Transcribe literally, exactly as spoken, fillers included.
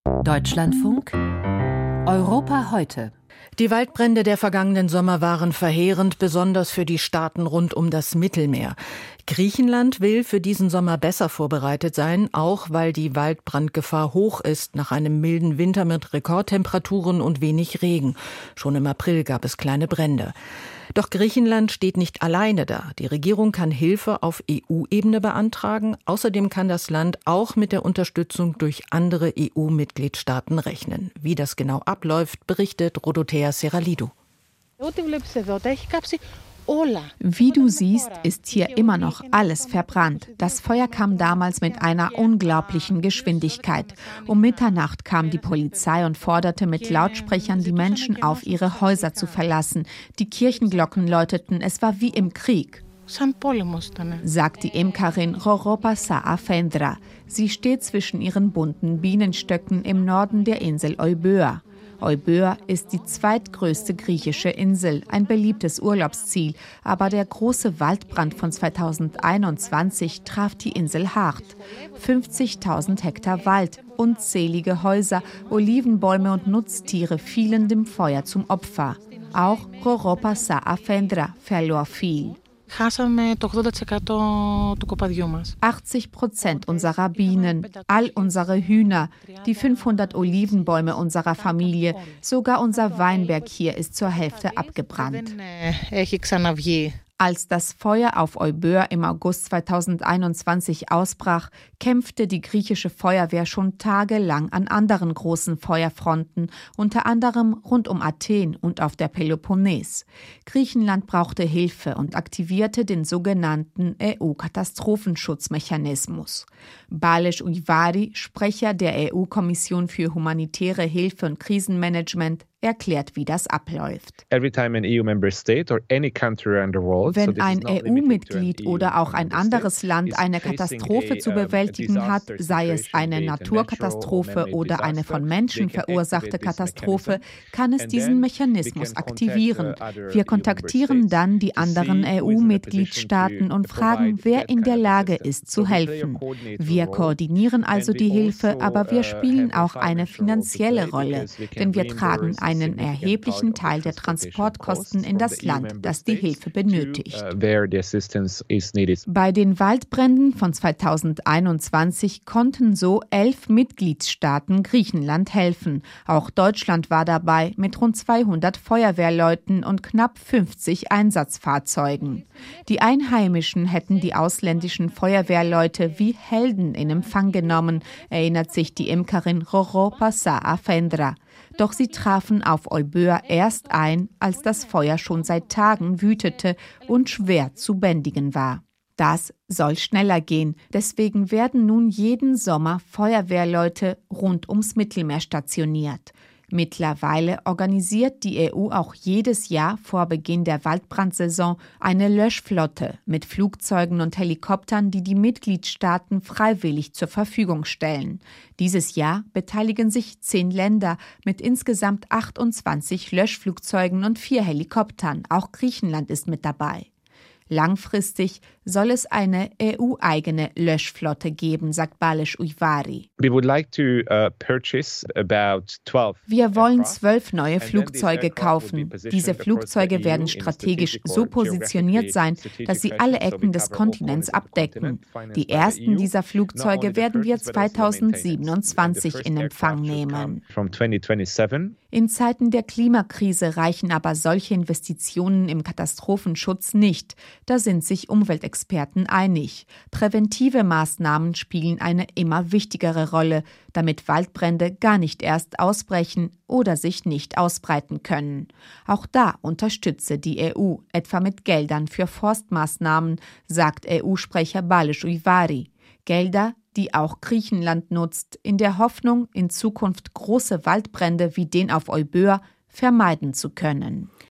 Deutschlandfunk Europa heute. Die Waldbrände der vergangenen Sommer waren verheerend, besonders für die Staaten rund um das Mittelmeer. Griechenland will für diesen Sommer besser vorbereitet sein, auch weil die Waldbrandgefahr hoch ist nach einem milden Winter mit Rekordtemperaturen und wenig Regen. Schon im April gab es kleine Brände. Doch Griechenland steht nicht alleine da. Die Regierung kann Hilfe auf E U-Ebene beantragen. Außerdem kann das Land auch mit der Unterstützung durch andere E U-Mitgliedstaaten rechnen. Wie das genau abläuft, berichtet Rodotea Seralidou. Wie du siehst, ist hier immer noch alles verbrannt. Das Feuer kam damals mit einer unglaublichen Geschwindigkeit. Um Mitternacht kam die Polizei und forderte mit Lautsprechern die Menschen auf, ihre Häuser zu verlassen. Die Kirchenglocken läuteten, es war wie im Krieg, sagt die Imkerin Roropa Saafendra. Sie steht zwischen ihren bunten Bienenstöcken im Norden der Insel Euböa. Euböa ist die zweitgrößte griechische Insel, ein beliebtes Urlaubsziel. Aber der große Waldbrand von zweitausendeinundzwanzig traf die Insel hart. fünfzigtausend Hektar Wald, unzählige Häuser, Olivenbäume und Nutztiere fielen dem Feuer zum Opfer. Auch Roropa Saafendra verlor viel. achtzig Prozent unserer Bienen, all unsere Hühner, die fünfhundert Olivenbäume unserer Familie, sogar unser Weinberg hier ist zur Hälfte abgebrannt. Als das Feuer auf Euböa im August zweitausendeinundzwanzig ausbrach, kämpfte die griechische Feuerwehr schon tagelang an anderen großen Feuerfronten, unter anderem rund um Athen und auf der Peloponnes. Griechenland brauchte Hilfe und aktivierte den sogenannten E U-Katastrophenschutzmechanismus. Balázs Ujvari, Sprecher der E U-Kommission für humanitäre Hilfe und Krisenmanagement, erklärt, wie das abläuft. Wenn ein E U-Mitglied oder auch ein anderes Land eine Katastrophe zu bewältigen hat, sei es eine Naturkatastrophe oder eine von Menschen verursachte Katastrophe, kann es diesen Mechanismus aktivieren. Wir kontaktieren dann die anderen E U-Mitgliedstaaten und fragen, wer in der Lage ist, zu helfen. Wir koordinieren also die Hilfe, aber wir spielen auch eine finanzielle Rolle, denn wir tragen einen erheblichen Teil der Transportkosten in das Land, das die Hilfe benötigt. Bei den Waldbränden von zweitausendeinundzwanzig konnten so elf Mitgliedstaaten Griechenland helfen. Auch Deutschland war dabei mit rund zweihundert Feuerwehrleuten und knapp fünfzig Einsatzfahrzeugen. Die Einheimischen hätten die ausländischen Feuerwehrleute wie Helden in Empfang genommen, erinnert sich die Imkerin Roropa Saafendra. Doch sie trafen auf Euböa erst ein, als das Feuer schon seit Tagen wütete und schwer zu bändigen war. Das soll schneller gehen. Deswegen werden nun jeden Sommer Feuerwehrleute rund ums Mittelmeer stationiert. Mittlerweile organisiert die E U auch jedes Jahr vor Beginn der Waldbrandsaison eine Löschflotte mit Flugzeugen und Helikoptern, die die Mitgliedstaaten freiwillig zur Verfügung stellen. Dieses Jahr beteiligen sich zehn Länder mit insgesamt achtundzwanzig Löschflugzeugen und vier Helikoptern. Auch Griechenland ist mit dabei. Langfristig soll es eine E U-eigene Löschflotte geben, sagt Balázs Ujvari. Wir wollen zwölf neue Flugzeuge kaufen. Diese Flugzeuge werden strategisch so positioniert sein, dass sie alle Ecken des Kontinents abdecken. Die ersten dieser Flugzeuge werden wir zweitausendsiebenundzwanzig in Empfang nehmen. In Zeiten der Klimakrise reichen aber solche Investitionen im Katastrophenschutz nicht. Da sind sich Umweltexperten einig. Präventive Maßnahmen spielen eine immer wichtigere Rolle, damit Waldbrände gar nicht erst ausbrechen oder sich nicht ausbreiten können. Auch da unterstütze die E U, etwa mit Geldern für Forstmaßnahmen, sagt E U-Sprecher Balázs Ujvari. Gelder, die auch Griechenland nutzt, in der Hoffnung, in Zukunft große Waldbrände wie den auf Euböa vermeiden zu können.